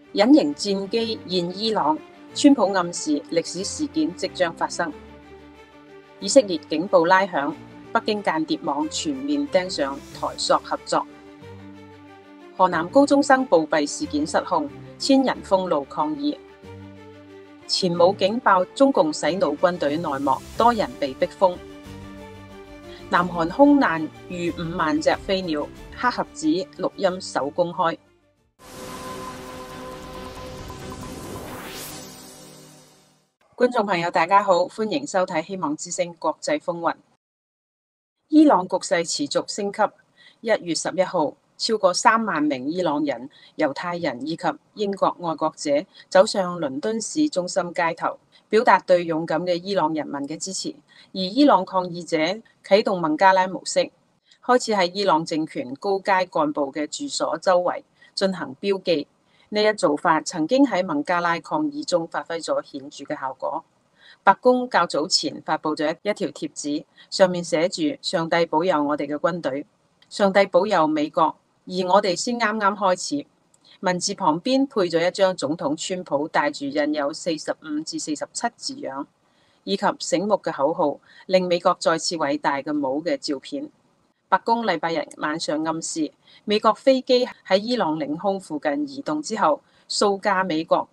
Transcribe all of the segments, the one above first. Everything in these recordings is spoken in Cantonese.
隱形戰機現伊朗，川普暗示歷史事件即將發生。以色列警報拉響，北京間諜網全面盯上台索合作。河南高中生暴斃事件失控，千人封路抗議。前武警爆中共洗腦軍隊內幕，多人被逼瘋。南韓空難逾5萬隻飛鳥，黑盒子錄音首公開。觀眾朋友大家好，歡迎收睇希望之聲國際風雲。伊朗局勢持續升級。1月11號，超過3萬名伊朗人、猶太人以及英國愛國者走上倫敦市中心街頭，表達對勇敢嘅伊朗人民嘅支持。而伊朗抗議者啟動孟加拉模式，開始喺伊朗政權高階幹部嘅住所周圍進行標記。呢一做法曾經喺孟加拉抗議中發揮咗顯著嘅效果。白宮較早前發布咗一條貼紙，上面寫住：上帝保佑我哋嘅軍隊，上帝保佑美國，而我哋先啱啱開始。文字旁邊配咗一張總統川普帶住印有45至47字樣，以及醒目嘅口號，令美國再次偉大嘅帽嘅照片。白宮禮拜日晚上暗示，美國飛機喺伊朗領空附近移動之後，數架美國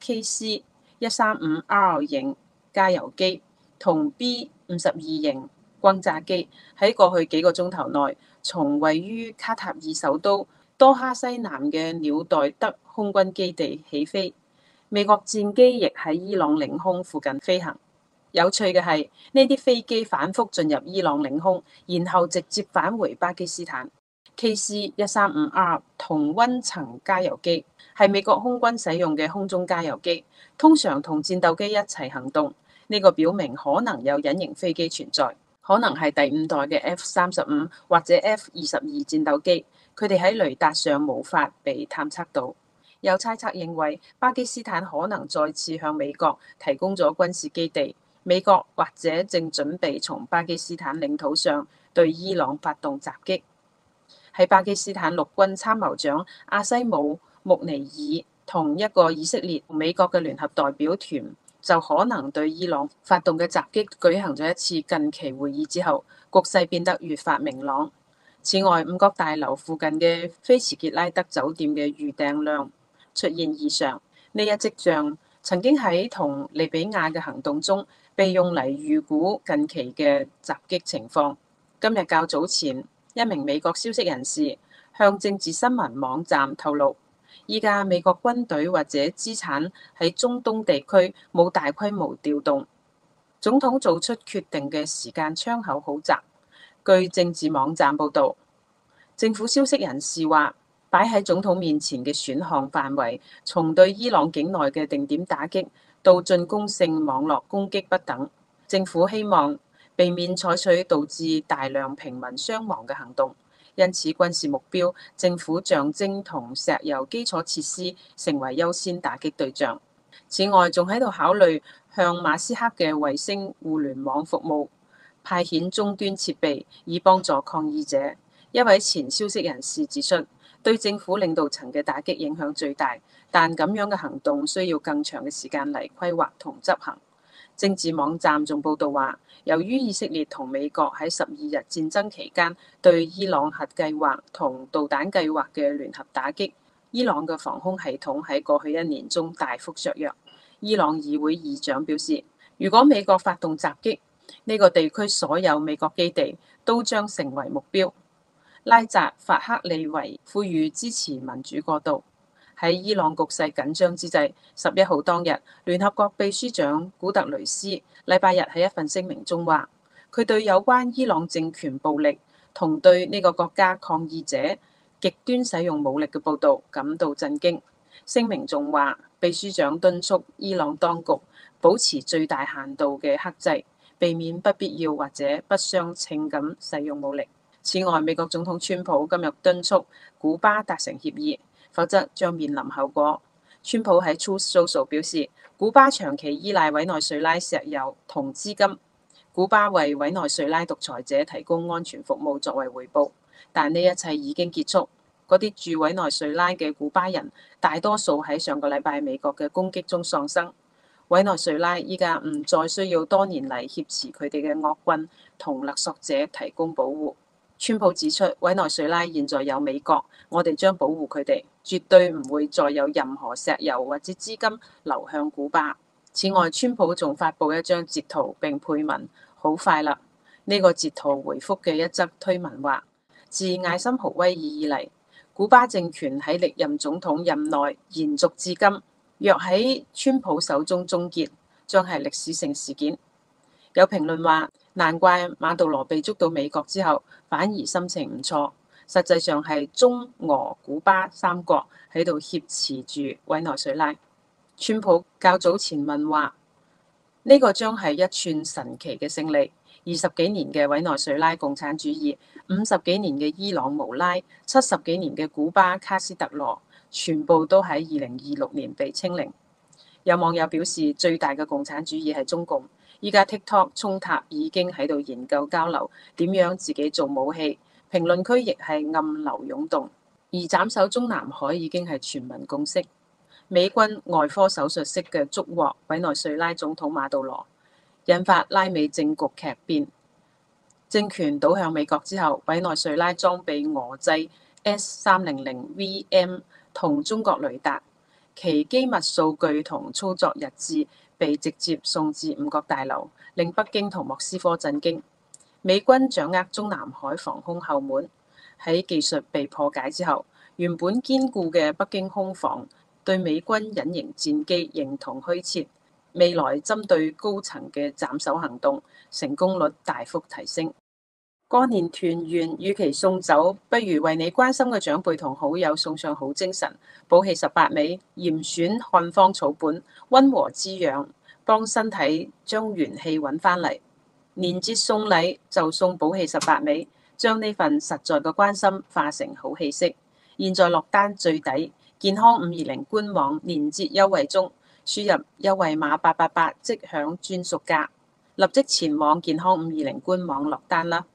KC-135R 型加油機同 B-52型轟炸機喺過去幾個鐘頭內，從位於卡塔爾首都多哈西南嘅鳥代德空軍基地起飛。美國戰機亦喺伊朗領空附近飛行。有趣嘅係，呢啲飛機反覆進入伊朗領空，然後直接返回巴基斯坦。KC-135R 同溫層加油機係美國空軍使用嘅空中加油機，通常同戰鬥機一齊行動。呢個表明可能有隱形飛機存在，可能係第5代嘅 F-35或者 F-22戰鬥機，佢哋喺雷達上無法被探測到。有猜測認為，巴基斯坦可能再次向美國提供咗軍事基地。美國或者正準備從巴基斯坦領土上對伊朗發動襲擊。喺巴基斯坦陸軍參謀長阿西姆·穆尼爾同一個以色列同美國嘅聯合代表團就可能對伊朗發動嘅襲擊舉行咗一次近期會議之後，局勢變得越發明朗。此外，五角大樓附近嘅菲茨傑拉德酒店嘅預訂量出現異常，呢一跡象曾經喺同利比亞嘅行動中被用嚟預估近期嘅襲擊情況。今日較早前，一名美國消息人士向政治新聞網站透露，依家美國軍隊或者資產喺中東地區冇大規模調動，總統做出決定嘅時間窗口好窄。據政治網站報導，政府消息人士話，擺喺總統面前嘅選項範圍，從對伊朗境內嘅定點打擊到進攻性網絡攻擊不等。政府希望避免採取導致大量平民傷亡嘅行動，因此軍事目標、政府象徵同石油基礎設施成為優先打擊對象。此外，仲喺度考慮向馬斯克嘅衛星互聯網服務派遣終端設備，以幫助抗議者。一位前消息人士指出，對政府領導層嘅打擊影響最大，但咁樣嘅行動需要更長嘅時間嚟規劃同執行。政治網站仲報道話，由於以色列同美國喺12日戰爭期間對伊朗核計劃同導彈計劃嘅聯合打擊，伊朗嘅防空系統喺過去1年中大幅削弱。伊朗議會議長表示，如果美國發動襲擊，呢個地區所有美國基地都將成為目標。拉扎法克利維呼籲支持民主過渡。喺伊朗局勢緊張之際，11號當日，聯合國秘書長古特雷斯禮拜日喺一份聲明中話，佢對有關伊朗政權暴力同對呢個國家抗議者極端使用武力嘅報導感到震驚。聲明仲話，秘書長敦促伊朗當局保持最大限度嘅克制，避免不必要或者不相稱咁使用武力。此外，美國總統川普今日敦促古巴達成協議，否則將面臨後果。川普喺 Truth Social 表示，古巴長期依賴委內瑞拉石油同資金，古巴為委內瑞拉獨裁者提供安全服務作為回報，但呢一切已經結束。 嗰啲駐委內瑞拉嘅古巴人大多數喺上個禮拜美國嘅攻擊中喪生。委內瑞拉依家唔再需要多年嚟挾持佢哋嘅惡棍同勒索者提供保護。川普指出，委內瑞拉現在有美國，我哋將保護佢哋，絕對唔會再有任何石油或者資金流向古巴。此外，川普仲發布一張截圖並配文：好快啦！呢個截圖回覆嘅一則推文話，自艾森豪威爾以嚟，古巴政權喺歷任總統任內延續至今，若喺川普手中終結，將係歷史性事件。有評論話，難怪馬杜羅被捉到美國之後，反而心情唔錯。實際上係中俄古巴三國喺度挾持住委內瑞拉。川普較早前問話，呢個將係一串神奇嘅勝利。20幾年嘅委內瑞拉共產主義，50幾年嘅伊朗無拉，70幾年嘅古巴卡斯特羅，全部都喺2026年被清零。有網友表示，最大嘅共產主義係中共。依家 TikTok 衝塔已經喺度研究交流點樣自己做武器，評論區亦係暗流湧動。而斬首中南海已經係全民共識。美軍外科手術式嘅捉獲委內瑞拉總統馬杜羅，引發拉美政局劇變。政權倒向美國之後，委內瑞拉裝備俄製 S300VM 同中國雷達，其機密數據同操作日誌被直接送至五角大樓，令北京同莫斯科震驚。美軍掌握中南海防空後門，喺技術被破解之後，原本堅固嘅北京空防對美軍隱形戰機形同虛設。未來針對高層嘅斬首行動成功率大幅提升。過年團圓，與其送酒，不如為你關心嘅長輩同好友送上好精神。補氣18味，嚴選漢方草本，溫和滋養，幫身體將元氣揾返嚟。年節送禮就送補氣18味，將呢份實在嘅關心化成好氣息。現在落單最抵，健康520官網年節優惠中，輸入優惠碼888即享專屬價，立即前往健康520官網落單啦。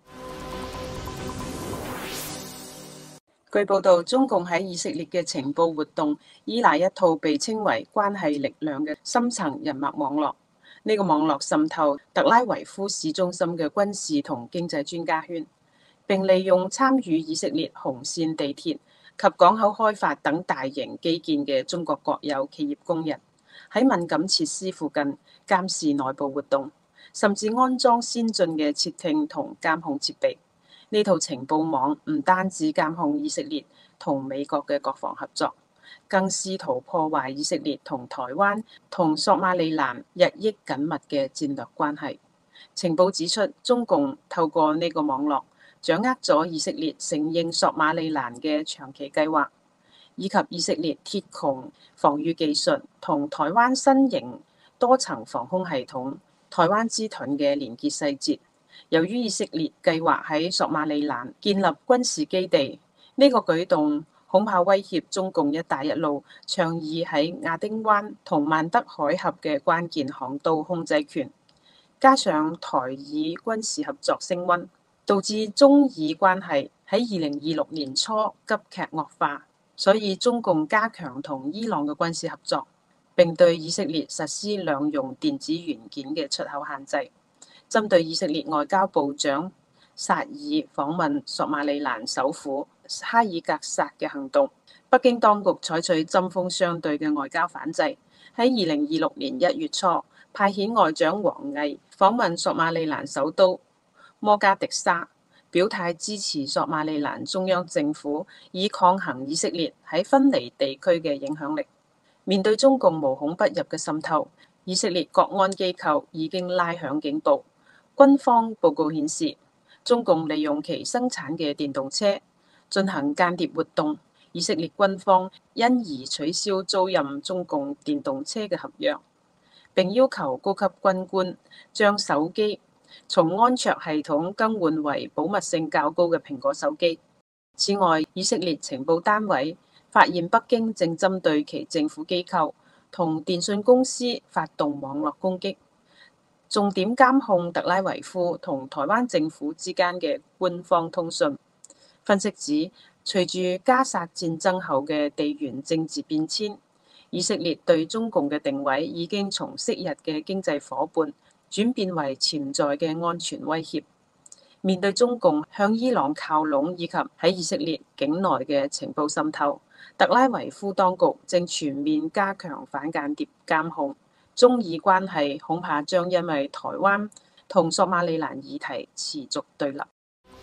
據報道，中共喺以色列嘅情報活動依賴一套被稱為關係力量嘅深層人脈網絡。呢個網絡滲透特拉維夫市中心嘅軍事同經濟專家圈，並利用參與以色列紅線地鐵及港口開發等大型基建嘅中國國有企業工人，喺敏感設施附近監視內部活動，甚至安裝先進嘅竊聽同監控設備。呢套情報網唔單止監控以色列同美國嘅國防合作，更試圖破壞以色列同台灣同索馬利蘭日益緊密嘅戰略關係。情報指出，中共透過呢個網絡掌握咗以色列承認索馬利蘭嘅長期計劃，以及以色列鐵穹防禦技術同台灣新型多層防空系統台灣之盾嘅連結細節。由於以色列計劃喺索馬利蘭建立軍事基地，呢個舉動恐怕威脅中共一帶一路倡議喺亞丁灣同曼德海峽嘅關鍵航道控制權。加上台以軍事合作升溫，導致中以關係喺2026年初急劇惡化。所以中共加強同伊朗嘅軍事合作，並對以色列實施兩用電子元件嘅出口限制。針對以色列外交部長薩爾訪問索馬利蘭首府哈爾格薩嘅行動，北京當局採取針鋒相對嘅外交反制。喺2026年1月初，派遣外長王毅訪問索馬利蘭首都摩加迪沙，表態支持索馬利蘭中央政府以抗衡以色列喺分離地區嘅影響力。面對中共無孔不入嘅滲透，以色列國安機構已經拉響警報。軍方報告顯示，中共利用其生產嘅電動車進行間諜活動。以色列軍方因而取消租賃中共電動車嘅合約，並要求高級軍官將手機從安卓系統更換為保密性較高嘅蘋果手機。此外，以色列情報單位發現北京正針對其政府機構同電信公司發動網絡攻擊，重點監控特拉維夫同台灣政府之間嘅官方通訊。分析指， 隨住加薩戰爭後嘅地緣政治變遷，以色列對中共嘅定位已經從昔日嘅經濟夥伴轉變為潛在嘅安全威脅。面對中共向伊朗靠攏以及喺以色列境內嘅情報滲透，特拉維夫當局正全面加強反間諜監控，中以關係恐怕將因為台灣同索馬里蘭議題持續對立。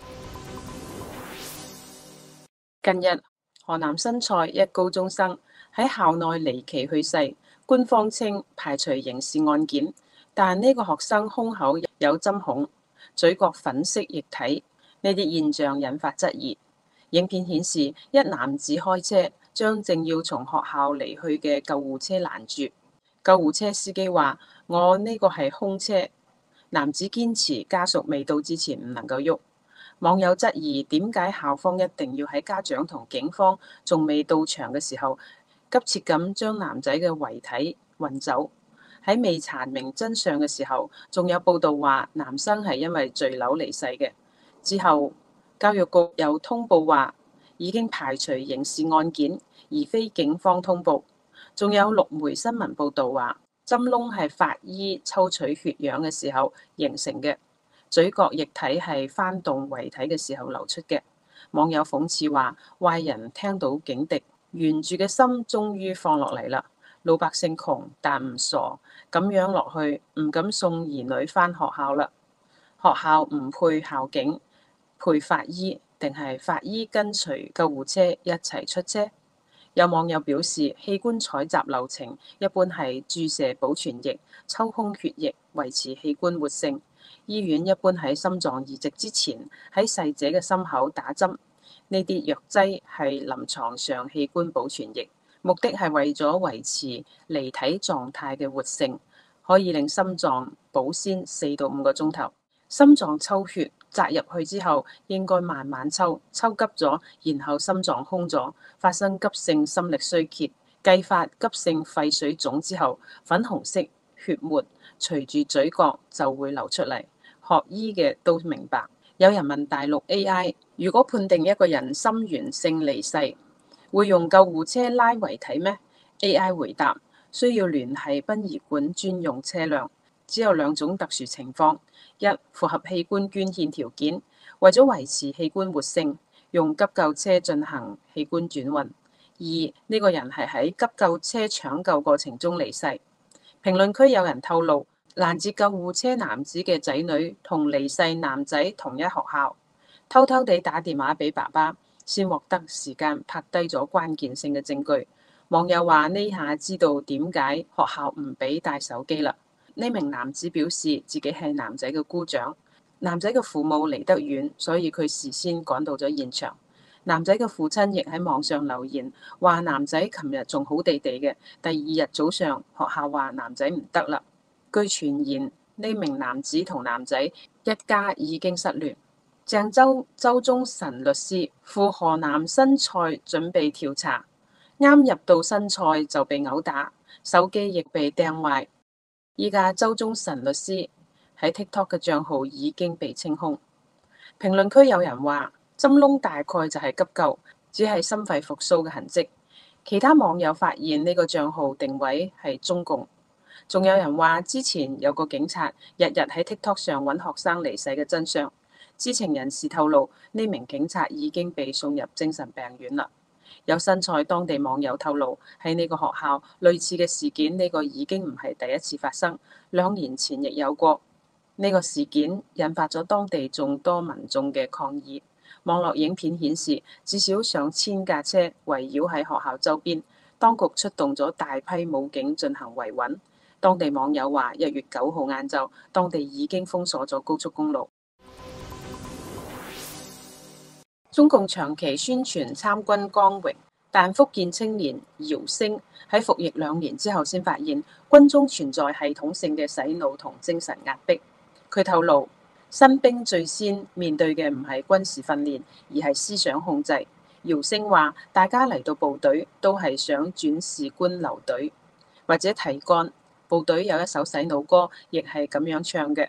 近日，河南新蔡一高中生喺校內離奇去世，官方稱排除刑事案件，但呢個學生胸口有針孔，嘴角粉色液體，呢啲現象引發質疑。影片顯示一男子開車將正要從學校離去嘅救護車攔住，救護車司機話：我呢個係空車。男子堅持家屬未到之前唔能夠喐。網友質疑點解校方一定要喺家長同警方仲未到場嘅時候，急切咁將男仔嘅遺體運走。喺未查明真相嘅時候，仲有報道話男生係因為墜樓離世嘅。之後，教育局又通報話已經排除刑事案件，而非警方通報。仲有6枚新聞報道話針窿係法醫抽取血樣嘅時候形成嘅，嘴角液體係翻動遺體嘅時候流出嘅。網友諷刺話壞人聽到警笛，懸住嘅心終於放落嚟啦。老百姓窮但唔傻，咁樣落去唔敢送兒女返學校啦。學校唔配校警，配法醫，定係法醫跟隨救護車一齊出車？有網友表示，器官採集流程一般係注射保存液、抽空血液，維持器官活性。醫院一般喺心臟移植之前，喺逝者嘅心口打針。呢啲藥劑係臨床上器官保存液，目的係為咗維持離體狀態嘅活性，可以令心臟保鮮4到5個鐘頭。心臟抽血扎入去之後，應該慢慢抽，抽急咗，然後心臟空咗，發生急性心力衰竭，繼發急性肺水腫之後，粉紅色血沫隨住嘴角就會流出嚟。學醫嘅都明白。有人問大陸 AI， 如果判定一個人心源性離世，會用救護車拉遺體咩？ AI 回答：需要聯繫殯儀館專用車輛，只有2種特殊情況：一、符合器官捐獻條件，為咗維持器官活性，用急救車進行器官轉運；二、呢個人係喺急救車搶救過程中離世。評論區有人透露，攔截救護車男子嘅仔女同離世男仔同一學校，偷偷地打電話俾爸爸，先獲得時間拍低咗關鍵性嘅證據。網友話呢下知道點解學校唔俾帶手機啦。呢名男子表示自己係男仔嘅姑丈，男仔嘅父母離得遠，所以佢事先趕到咗現場。男仔嘅父親亦喺網上留言話男仔琴日仲好地地嘅，第2日早上學校話男仔唔得啦。據傳言，呢名男子同男仔一家已經失聯。鄭州周中臣律師赴河南新蔡準備調查，啱入到新蔡就被毆打，手機亦被掟壞。依家周中臣律師喺 TikTok 嘅賬號已經被清空。評論區有人話針窿大概就係急救，只係心肺復甦嘅痕跡。其他網友發現呢個賬號定位係中共。仲有人話之前有個警察日日喺 TikTok 上揾學生離世嘅真相。知情人士透露，呢名警察已經被送入精神病院啦。有新蔡當地網友透露，喺呢個學校類似嘅事件，呢個已經唔係第一次發生，2年前亦有過。呢個事件引發咗當地眾多民眾嘅抗議。網絡影片顯示，至少上千架車圍繞喺學校周邊，當局出動咗大批武警進行維穩。當地網友話，1月9號晏晝，當地已經封鎖咗高速公路。中共長期宣傳參軍光榮，但福建青年姚星喺服役2年之後，先發現軍中存在系統性嘅洗腦同精神壓迫。佢透露，新兵最先面對嘅唔係軍事訓練，而係思想控制。姚星話：大家嚟到部隊都係想轉士官留隊或者提幹。部隊有一首洗腦歌，亦係咁樣唱嘅。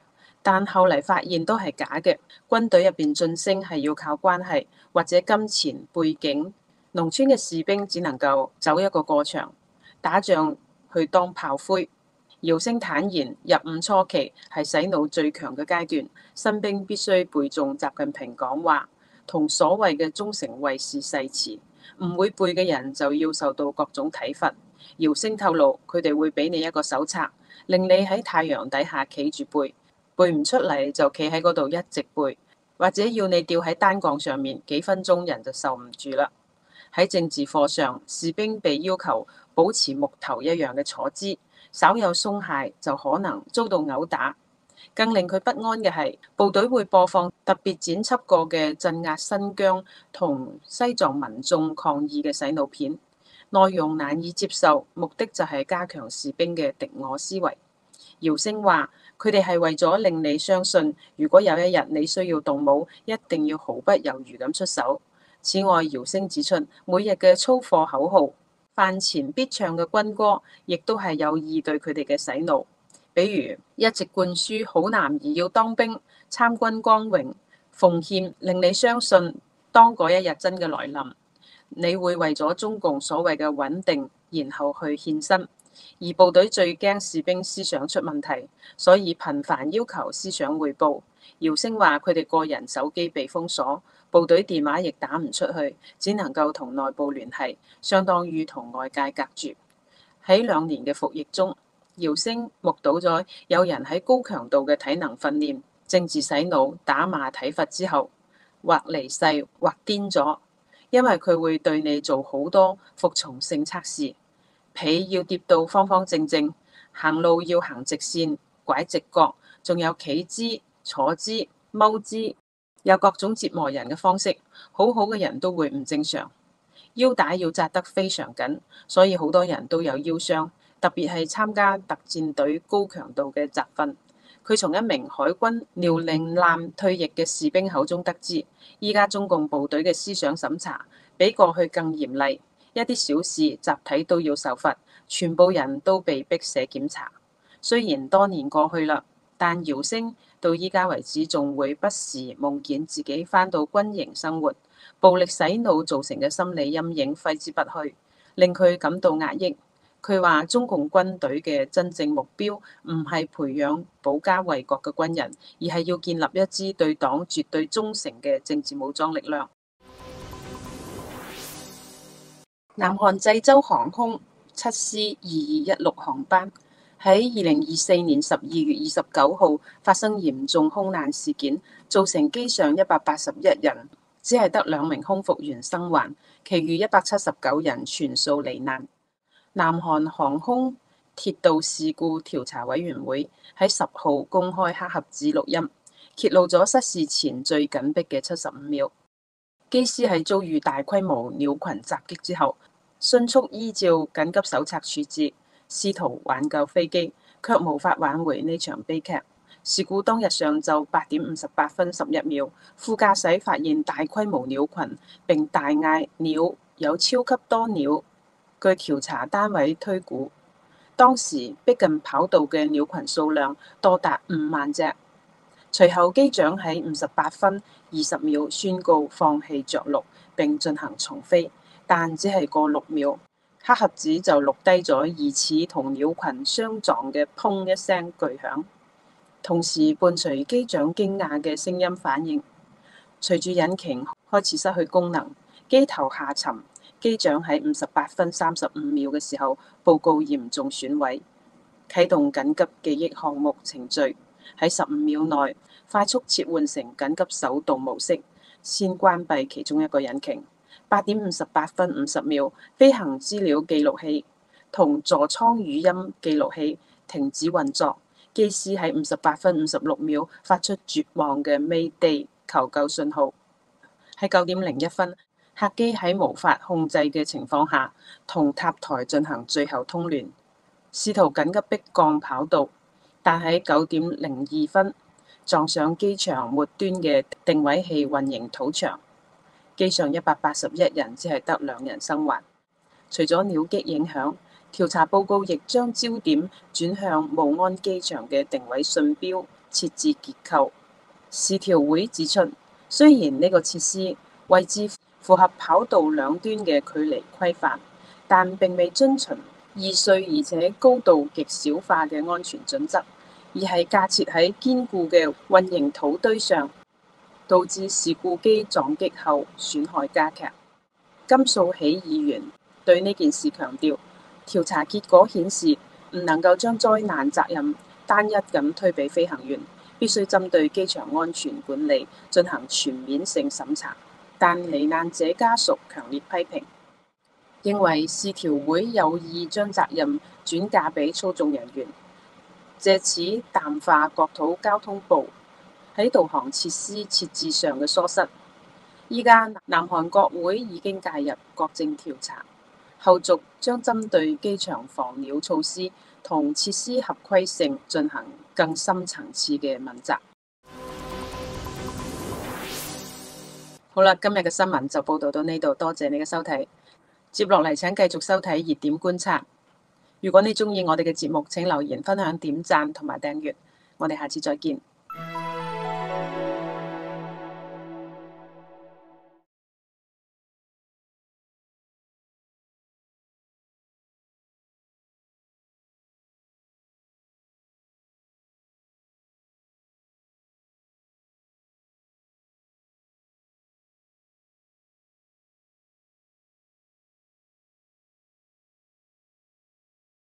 但後嚟發現都係假嘅。軍隊入邊晉升係要靠關係或者金錢背景，農村嘅士兵只能夠走一個過場，打仗去當炮灰。姚星坦言，入伍初期係洗腦最強嘅階段，新兵必須背誦習近平講話同所謂嘅忠誠衛士誓詞，唔會背嘅人就要受到各種體罰。姚星透露，佢哋會俾你一個手冊，令你喺太陽底下企住背，背唔出嚟就企喺嗰度一直背，或者要你吊喺單槓上面，幾分鐘人就受唔住啦。喺政治課上，士兵被要求保持木頭一樣嘅坐姿，稍有鬆懈就可能遭到毆打。更令佢不安嘅係，部隊會播放特別剪輯過嘅鎮壓新疆同西藏民眾抗議嘅洗腦片，內容難以接受，目的就係加強士兵嘅敵我思維。姚星話：佢哋係為咗令你相信，如果有一日你需要動武，一定要毫不猶豫咁出手。此外，姚星指出，每日嘅操課口號、飯前必唱嘅軍歌，亦都係有意對佢哋嘅洗腦。比如一直灌輸好男兒要當兵、參軍光榮、奉獻，令你相信當嗰一日真嘅來臨，你會為咗中共所謂嘅穩定，然後去獻身。而部隊最驚士兵思想出問題，所以頻繁要求思想彙報。姚星話佢哋個人手機被封鎖，部隊電話亦打唔出去，只能夠同內部聯繫，相當於同外界隔絕。喺2年嘅服役中，姚星目睹咗有人喺高強度嘅體能訓練、政治洗腦、打罵體罰之後，或離世或癲咗，因為佢會對你做好多服從性測試。被要疊到方方正正，行路要行直線、拐直角，仲有企姿、坐姿、踎姿，有各種折磨人嘅方式。好好嘅人都會唔正常，腰帶要紮得非常緊，所以好多人都有腰傷。特別係參加特戰隊高強度嘅集訓。佢從一名海軍遼寧艦退役嘅士兵口中得知，依家中共部隊嘅思想審查比過去更嚴厲。一啲小事集體都要受罰，全部人都被逼寫檢查。雖然多年過去啦，但姚星到依家為止仲會不時夢見自己返到軍營生活，暴力洗腦造成嘅心理陰影揮之不去，令佢感到壓抑。佢話中共軍隊嘅真正目標唔係培養保家衛國嘅軍人，而係要建立一支對黨絕對忠誠嘅政治武裝力量。南韓濟州航空7C2216航班喺2024年12月29號發生嚴重空難事件，造成機上181人，只係得2名空服員生還，其餘179人全數罹難。南韓航空鐵道事故調查委員會喺10號公開黑盒子錄音，揭露咗失事前最緊迫嘅75秒。機師喺遭遇大規模鳥群襲擊之後，迅速依照緊急手冊處置，試圖挽救飛機，卻無法挽回呢場悲劇。事故當日上晝8點58分11秒，副駕駛發現大規模鳥群，並大嗌鳥，有超級多鳥。據調查單位推估，當時逼近跑道嘅鳥群數量多達5萬隻。隨後機長喺58分20秒宣告放棄着陸並進行重飛，但只係過6秒，黑盒子就錄低咗疑似同鳥群相撞嘅砰一聲巨響，同時伴隨機長驚訝嘅聲音反應。隨住引擎開始失去功能，機頭下沉，機長喺58分35秒嘅時候報告嚴重損毀，啟動緊急記憶項目程序。喺15秒內快速切換成緊急手動模式，先關閉其中一個引擎。8點58分50秒，飛行資料記錄器同座艙語音記錄器停止運作。機師喺58分56秒發出絕望嘅 Mayday 求救信號。喺9點01分，客機喺無法控制嘅情況下，同塔台進行最後通聯，試圖緊急迫降跑道。但喺9點02分撞上機場末端嘅定位器混凝土牆，機上181人只係得2人生還。除咗鳥擊影響，調查報告亦將焦點轉向慕安機場嘅定位信標設置結構。時調會指出，雖然呢個設施位置符合跑道兩端嘅距離規範，但並未遵循易碎而且高度極小化嘅安全準則，而係架設喺堅固嘅混凝土堆上，導致事故機撞擊後損害加劇。金素喜議員對呢件事強調，調查結果顯示唔能夠將災難責任單一咁推俾飛行員，必須針對機場安全管理進行全面性審查。但罹難者家屬強烈批評，認為市調會有意將責任轉嫁俾操縱人員，藉此淡化國土交通部喺導航設施設置上嘅疏失。依家南韓國會已經介入國政調查，後續將針對機場防鳥措施同設施合規性進行更深層次嘅問責。好啦，今日嘅新聞就報道到呢度，多謝你嘅收睇。接落嚟請繼續收睇熱點觀察。如果你鍾意我哋嘅節目，請留言、分享、點讚同埋訂閱。我哋下次再見。